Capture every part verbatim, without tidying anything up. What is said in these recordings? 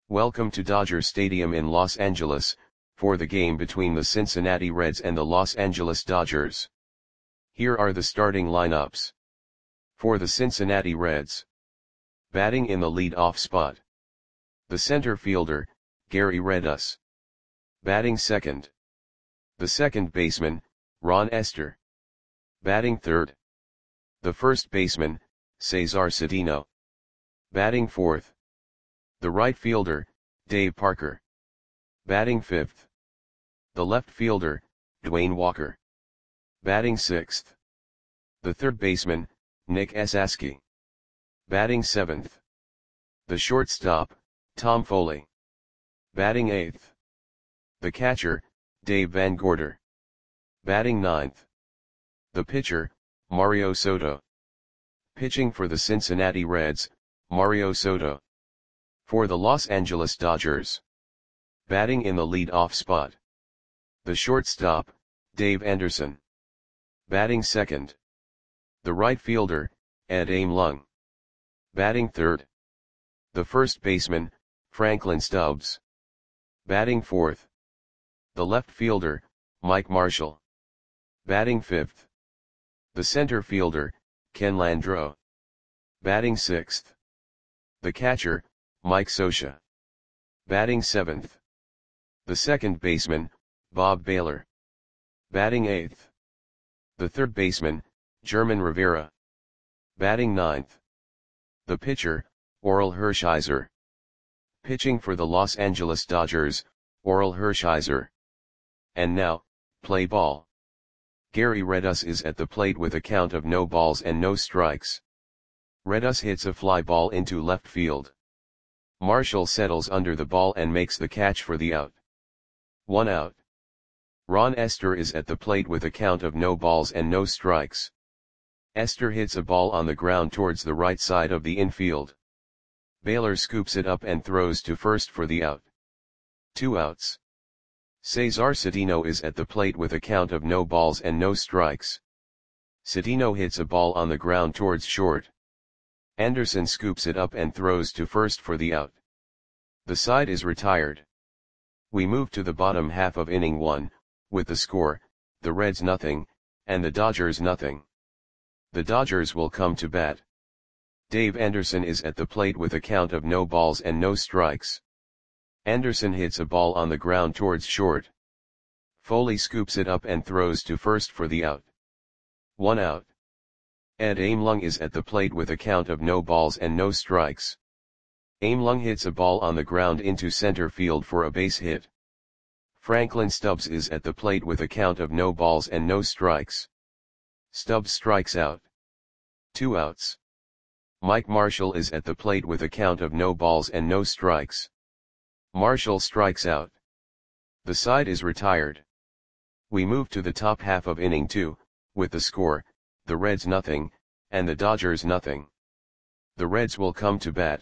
Welcome to Dodger Stadium in Los Angeles, for the game between the Cincinnati Reds and the Los Angeles Dodgers. Here are the starting lineups. For the Cincinnati Reds. Batting in the lead-off spot. The center fielder, Gary Redus. Batting second. The second baseman, Ron Estes. Batting third. The first baseman, Cesar Cedeno. Batting fourth. The right fielder, Dave Parker. Batting fifth. The left fielder, Dwayne Walker. Batting sixth. The third baseman, Nick Esasky. Batting seventh. The shortstop, Tom Foley. Batting eighth. The catcher, Dave Van Gorder. Batting ninth. The pitcher, Mario Soto. Pitching for the Cincinnati Reds, Mario Soto. For the Los Angeles Dodgers. Batting in the lead-off spot. The shortstop, Dave Anderson. Batting second. The right fielder, Ed Amelung. Batting third. The first baseman, Franklin Stubbs. Batting fourth. The left fielder, Mike Marshall. Batting fifth. The center fielder, Ken Landreaux. Batting sixth. The catcher, Mike Scioscia. Batting seventh. The second baseman, Bob Baylor. Batting eighth. The third baseman, German Rivera. Batting ninth. The pitcher, Orel Hershiser. Pitching for the Los Angeles Dodgers, Orel Hershiser. And now, play ball. Gary Redus is at the plate with a count of no balls and no strikes. Redus hits a fly ball into left field. Marshall settles under the ball and makes the catch for the out. One out. Ron Estes is at the plate with a count of no balls and no strikes. Estes hits a ball on the ground towards the right side of the infield. Baylor scoops it up and throws to first for the out. Two outs. Cesar Cedeno is at the plate with a count of no balls and no strikes. Cedeno hits a ball on the ground towards short. Anderson scoops it up and throws to first for the out. The side is retired. We move to the bottom half of inning one, with the score, the Reds nothing, and the Dodgers nothing. The Dodgers will come to bat. Dave Anderson is at the plate with a count of no balls and no strikes. Anderson hits a ball on the ground towards short. Foley scoops it up and throws to first for the out. One out. Ed Amelung is at the plate with a count of no balls and no strikes. Amelung hits a ball on the ground into center field for a base hit. Franklin Stubbs is at the plate with a count of no balls and no strikes. Stubbs strikes out. Two outs. Mike Marshall is at the plate with a count of no balls and no strikes. Marshall strikes out. The side is retired. We move to the top half of inning two, with the score, the Reds nothing, and the Dodgers nothing. The Reds will come to bat.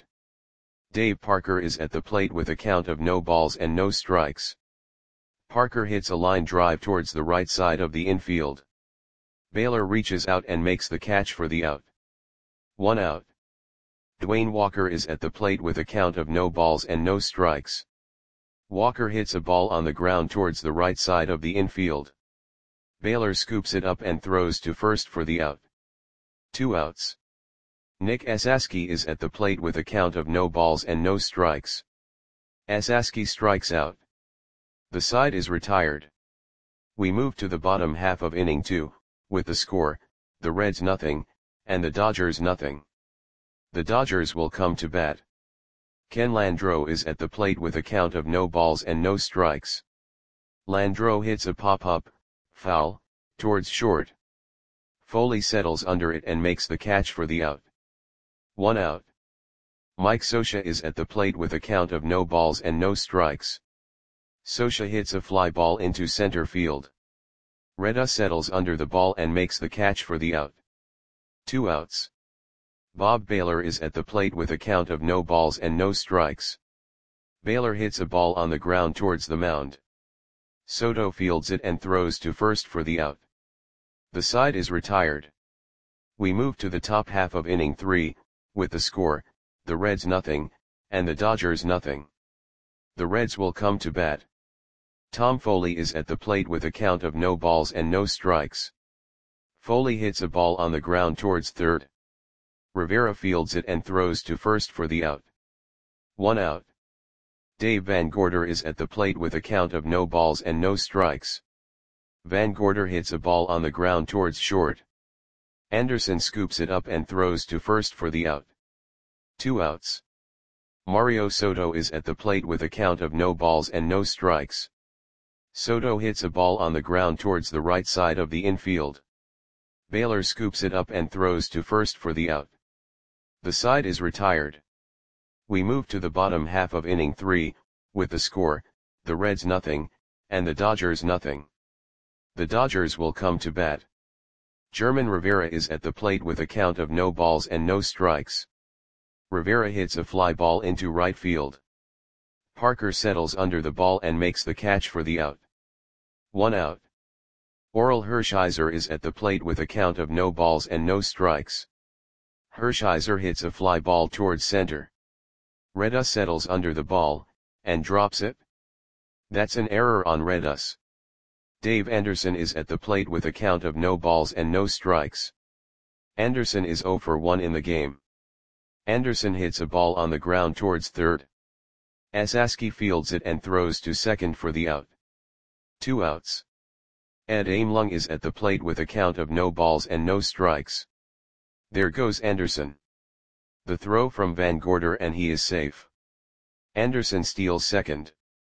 Dave Parker is at the plate with a count of no balls and no strikes. Parker hits a line drive towards the right side of the infield. Baylor reaches out and makes the catch for the out. One out. Dwayne Walker is at the plate with a count of no balls and no strikes. Walker hits a ball on the ground towards the right side of the infield. Baylor scoops it up and throws to first for the out. Two outs. Nick Esasky is at the plate with a count of no balls and no strikes. Esasky strikes out. The side is retired. We move to the bottom half of inning two, with the score, the Reds nothing, and the Dodgers nothing. The Dodgers will come to bat. Ken Landreaux is at the plate with a count of no balls and no strikes. Landreaux hits a pop-up, foul, towards short. Foley settles under it and makes the catch for the out. One out. Mike Scioscia is at the plate with a count of no balls and no strikes. Scioscia hits a fly ball into center field. Redus settles under the ball and makes the catch for the out. Two outs. Bob Baylor is at the plate with a count of no balls and no strikes. Baylor hits a ball on the ground towards the mound. Soto fields it and throws to first for the out. The side is retired. We move to the top half of inning three, with the score, the Reds nothing, and the Dodgers nothing. The Reds will come to bat. Tom Foley is at the plate with a count of no balls and no strikes. Foley hits a ball on the ground towards third. Rivera fields it and throws to first for the out. One out. Dave Van Gorder is at the plate with a count of no balls and no strikes. Van Gorder hits a ball on the ground towards short. Anderson scoops it up and throws to first for the out. Two outs. Mario Soto is at the plate with a count of no balls and no strikes. Soto hits a ball on the ground towards the right side of the infield. Baylor scoops it up and throws to first for the out. The side is retired. We move to the bottom half of inning three, with the score, the Reds nothing, and the Dodgers nothing. The Dodgers will come to bat. German Rivera is at the plate with a count of no balls and no strikes. Rivera hits a fly ball into right field. Parker settles under the ball and makes the catch for the out. One out. Orel Hershiser is at the plate with a count of no balls and no strikes. Hershiser hits a fly ball towards center. Redus settles under the ball, and drops it. That's an error on Redus. Dave Anderson is at the plate with a count of no balls and no strikes. Anderson is zero for one in the game. Anderson hits a ball on the ground towards third. Asaski fields it and throws to second for the out. Two outs. Ed Aimlung is at the plate with a count of no balls and no strikes. There goes Anderson. The throw from Van Gorder and he is safe. Anderson steals second.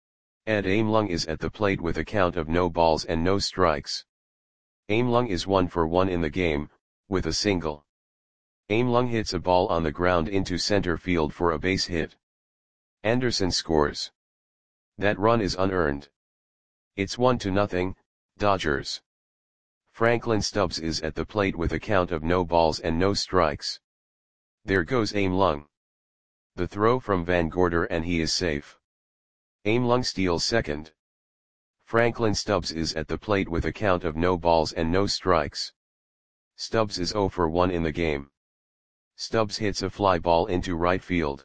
Ed Aimlung is at the plate with a count of no balls and no strikes. Aimlung is one for one in the game, with a single. Aimlung hits a ball on the ground into center field for a base hit. Anderson scores. That run is unearned. It's one to nothing, Dodgers. Franklin Stubbs is at the plate with a count of no balls and no strikes. There goes Aimlung. The throw from Van Gorder and he is safe. Aimlung steals second. Franklin Stubbs is at the plate with a count of no balls and no strikes. Stubbs is zero for one in the game. Stubbs hits a fly ball into right field.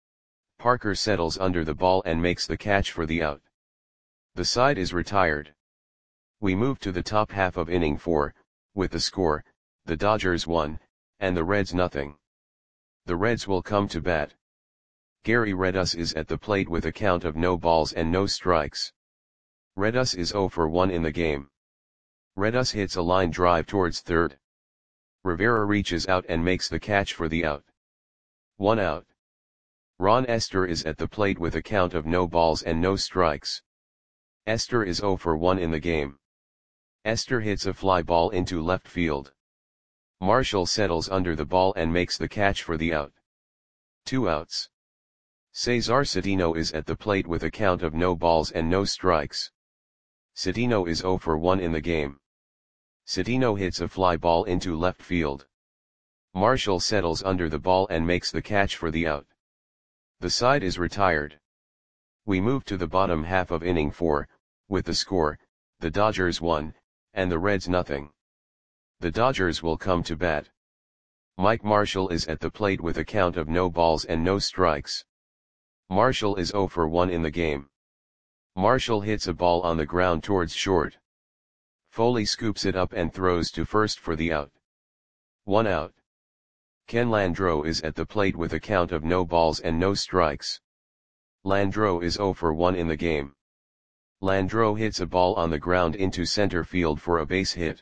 Parker settles under the ball and makes the catch for the out. The side is retired. We move to the top half of inning four, with the score, the Dodgers one, and the Reds nothing. The Reds will come to bat. Gary Redus is at the plate with a count of no balls and no strikes. Redus is zero for one in the game. Redus hits a line drive towards third. Rivera reaches out and makes the catch for the out. One out. Ron Esther is at the plate with a count of no balls and no strikes. Esther is zero for one in the game. Esther hits a fly ball into left field. Marshall settles under the ball and makes the catch for the out. Two outs. Cesar Cedeno is at the plate with a count of no balls and no strikes. Cedeno is zero for one in the game. Cedeno hits a fly ball into left field. Marshall settles under the ball and makes the catch for the out. The side is retired. We move to the bottom half of inning four, with the score, the Dodgers one, and the Reds nothing. The Dodgers will come to bat. Mike Marshall is at the plate with a count of no balls and no strikes. Marshall is zero for one in the game. Marshall hits a ball on the ground towards short. Foley scoops it up and throws to first for the out. One out. Ken Landreau is at the plate with a count of no balls and no strikes. Landreau is zero for one in the game. Landreau hits a ball on the ground into center field for a base hit.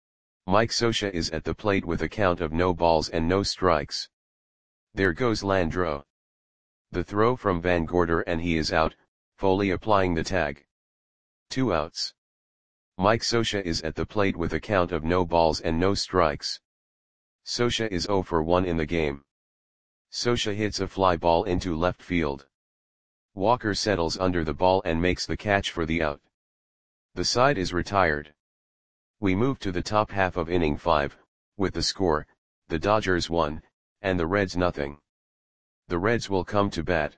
Mike Scioscia is at the plate with a count of no balls and no strikes. There goes Landreau. The throw from Van Gorder and he is out, Foley applying the tag. Two outs. Mike Scioscia is at the plate with a count of no balls and no strikes. Scioscia is zero for one in the game. Scioscia hits a fly ball into left field. Walker settles under the ball and makes the catch for the out. The side is retired. We move to the top half of inning five, with the score, the Dodgers one, and the Reds nothing. The Reds will come to bat.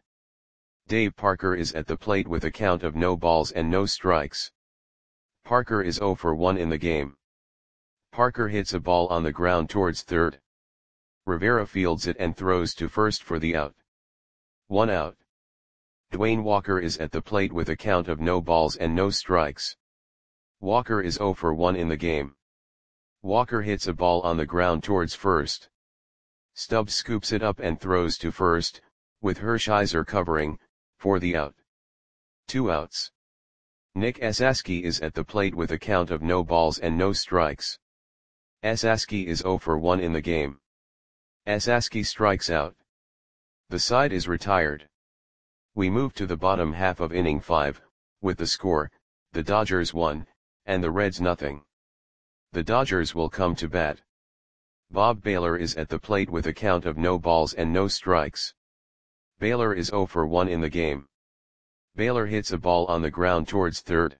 Dave Parker is at the plate with a count of no balls and no strikes. Parker is zero for one in the game. Parker hits a ball on the ground towards third. Rivera fields it and throws to first for the out. One out. Dwayne Walker is at the plate with a count of no balls and no strikes. Walker is zero for one in the game. Walker hits a ball on the ground towards first. Stubbs scoops it up and throws to first, with Hershiser covering, for the out. Two outs. Nick Esaski is at the plate with a count of no balls and no strikes. Esaski is zero for one in the game. Esaski strikes out. The side is retired. We move to the bottom half of inning five, with the score, the Dodgers one, and the Reds nothing. The Dodgers will come to bat. Bob Baylor is at the plate with a count of no balls and no strikes. Baylor is zero for one in the game. Baylor hits a ball on the ground towards third.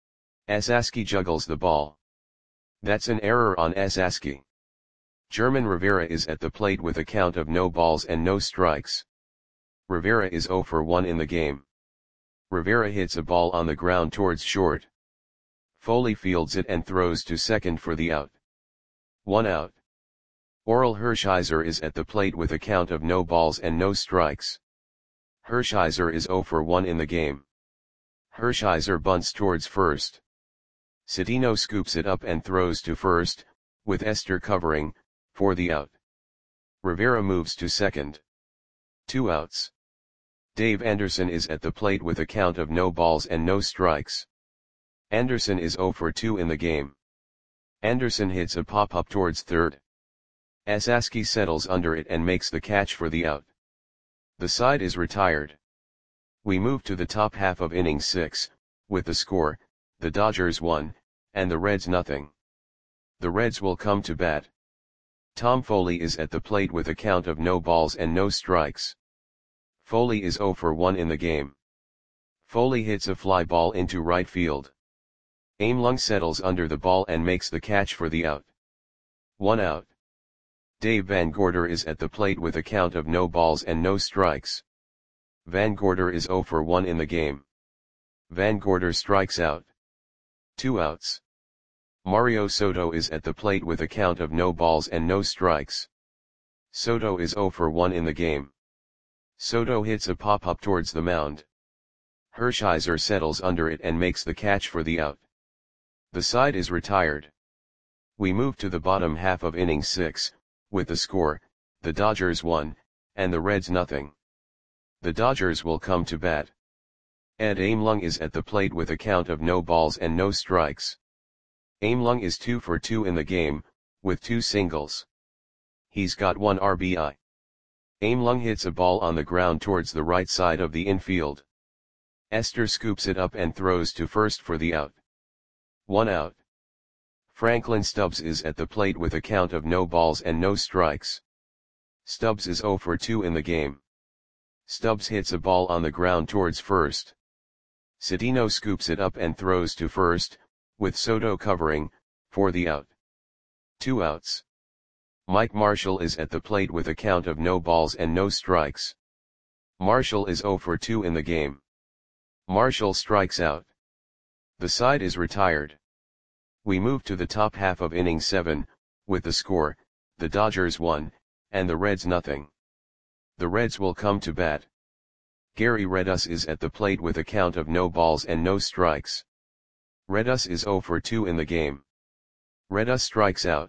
Esaski juggles the ball. That's an error on Esaski. German Rivera is at the plate with a count of no balls and no strikes. Rivera is zero for one in the game. Rivera hits a ball on the ground towards short. Foley fields it and throws to second for the out. One out. Orel Hershiser is at the plate with a count of no balls and no strikes. Hershiser is zero for one in the game. Hershiser bunts towards first. Cedeno scoops it up and throws to first, with Esther covering, for the out. Rivera moves to second. Two outs. Dave Anderson is at the plate with a count of no balls and no strikes. Anderson is zero for two in the game. Anderson hits a pop-up towards third. Esaski settles under it and makes the catch for the out. The side is retired. We move to the top half of inning six, with the score, the Dodgers one, and the Reds nothing. The Reds will come to bat. Tom Foley is at the plate with a count of no balls and no strikes. Foley is zero for one in the game. Foley hits a fly ball into right field. Aim Lung settles under the ball and makes the catch for the out. One out. Dave Van Gorder is at the plate with a count of no balls and no strikes. Van Gorder is zero for one in the game. Van Gorder strikes out. Two outs. Mario Soto is at the plate with a count of no balls and no strikes. Soto is zero for one in the game. Soto hits a pop-up towards the mound. Hershiser settles under it and makes the catch for the out. The side is retired. We move to the bottom half of inning six, with the score, the Dodgers one, and the Reds nothing. The Dodgers will come to bat. Ed Aimlung is at the plate with a count of no balls and no strikes. Aimlung is two for two in the game, with two singles. He's got one R B I. Aimlung hits a ball on the ground towards the right side of the infield. Esther scoops it up and throws to first for the out. One out. Franklin Stubbs is at the plate with a count of no balls and no strikes. Stubbs is zero for two in the game. Stubbs hits a ball on the ground towards first. Cedeno scoops it up and throws to first, with Soto covering, for the out. Two outs. Mike Marshall is at the plate with a count of no balls and no strikes. Marshall is zero for two in the game. Marshall strikes out. The side is retired. We move to the top half of inning seven, with the score, the Dodgers one, and the Reds nothing. The Reds will come to bat. Gary Redus is at the plate with a count of no balls and no strikes. Redus is zero for two in the game. Redus strikes out.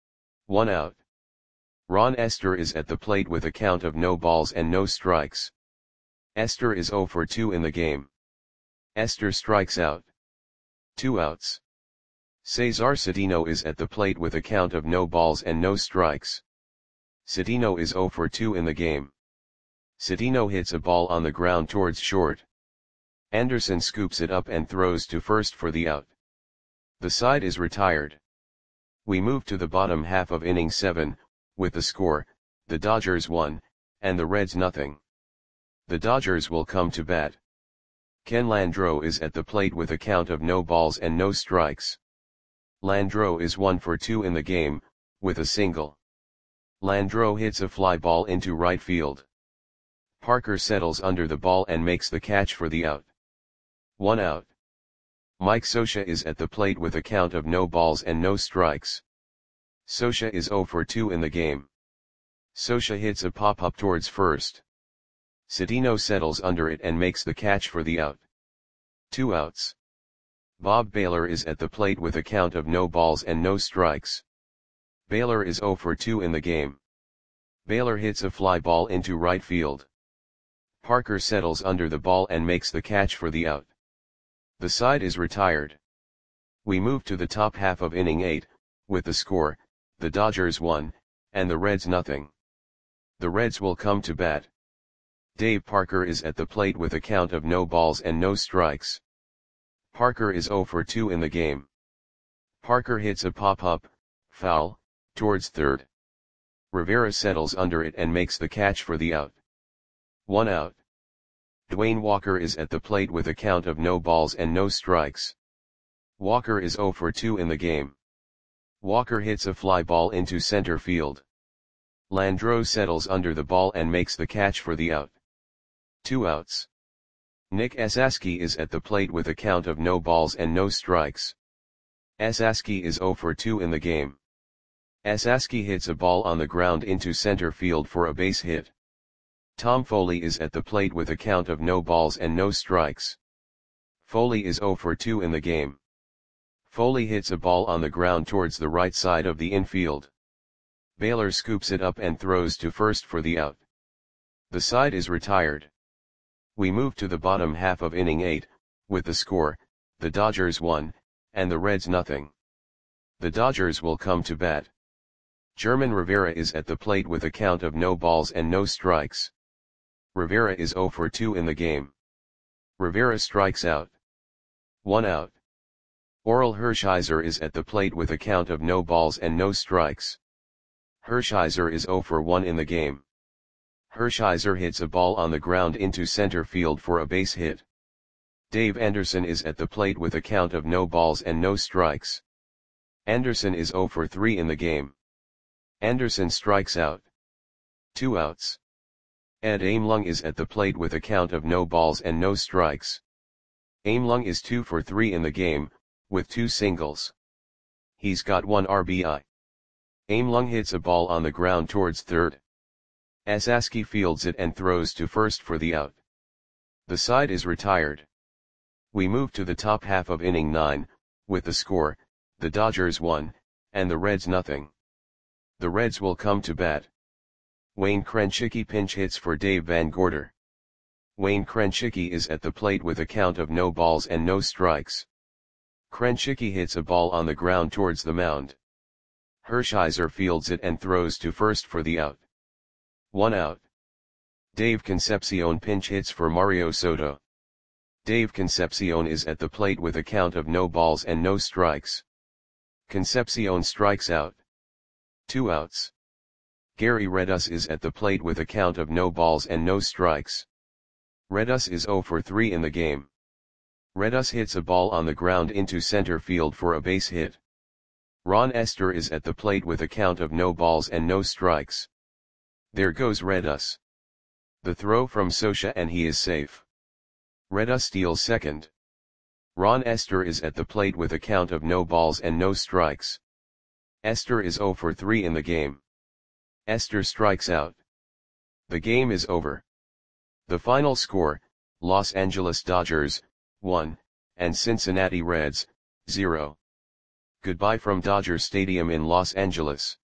One out. Ron Esther is at the plate with a count of no balls and no strikes. Esther is zero for two in the game. Esther strikes out. Two outs. Cesar Cedeno is at the plate with a count of no balls and no strikes. Cedeno is zero for two in the game. Cedeno hits a ball on the ground towards short. Anderson scoops it up and throws to first for the out. The side is retired. We move to the bottom half of inning seven, with the score, the Dodgers one, and the Reds nothing. The Dodgers will come to bat. Ken Landreau is at the plate with a count of no balls and no strikes. Landreau is one for two in the game, with a single. Landreau hits a fly ball into right field. Parker settles under the ball and makes the catch for the out. One out. Mike Scioscia is at the plate with a count of no balls and no strikes. Scioscia is zero for two in the game. Scioscia hits a pop-up towards first. Cedeno settles under it and makes the catch for the out. Two outs. Bob Baylor is at the plate with a count of no balls and no strikes. Baylor is oh for two in the game. Baylor hits a fly ball into right field. Parker settles under the ball and makes the catch for the out. The side is retired. We move to the top half of inning eight, with the score, the Dodgers one, and the Reds nothing. The Reds will come to bat. Dave Parker is at the plate with a count of no balls and no strikes. Parker is oh for two in the game. Parker hits a pop-up, foul, towards third. Rivera settles under it and makes the catch for the out. One out. Dwayne Walker is at the plate with a count of no balls and no strikes. Walker is oh for two in the game. Walker hits a fly ball into center field. Landreau settles under the ball and makes the catch for the out. Two outs. Nick Esasky is at the plate with a count of no balls and no strikes. Esasky is oh for two in the game. Esasky hits a ball on the ground into center field for a base hit. Tom Foley is at the plate with a count of no balls and no strikes. Foley is oh for two in the game. Foley hits a ball on the ground towards the right side of the infield. Baylor scoops it up and throws to first for the out. The side is retired. We move to the bottom half of inning eight, with the score, the Dodgers one, and the Reds nothing. The Dodgers will come to bat. German Rivera is at the plate with a count of no balls and no strikes. Rivera is oh for two in the game. Rivera strikes out. One out. Orel Hershiser is at the plate with a count of no balls and no strikes. Hershiser is oh for one in the game. Hershiser hits a ball on the ground into center field for a base hit. Dave Anderson is at the plate with a count of no balls and no strikes. Anderson is oh for three in the game. Anderson strikes out. Two outs. Ed Amelung is at the plate with a count of no balls and no strikes. Amelung is two for three in the game, with two singles. He's got one R B I. Amelung hits a ball on the ground towards third. Esasky fields it and throws to first for the out. The side is retired. We move to the top half of inning nine, with the score, the Dodgers one, and the Reds nothing. The Reds will come to bat. Wayne Krenchicki pinch hits for Dave Van Gorder. Wayne Krenchicki is at the plate with a count of no balls and no strikes. Krenchicki hits a ball on the ground towards the mound. Hershiser fields it and throws to first for the out. One out. Dave Concepcion pinch hits for Mario Soto. Dave Concepcion is at the plate with a count of no balls and no strikes. Concepcion strikes out. Two outs. Gary Redus is at the plate with a count of no balls and no strikes. Redus is oh for three in the game. Redus hits a ball on the ground into center field for a base hit. Ron Esther is at the plate with a count of no balls and no strikes. There goes Redus. The throw from Scioscia and he is safe. Redus steals second. Ron Esther is at the plate with a count of no balls and no strikes. Esther is oh for three in the game. Esther strikes out. The game is over. The final score, Los Angeles Dodgers, one, and Cincinnati Reds, zero. Goodbye from Dodger Stadium in Los Angeles.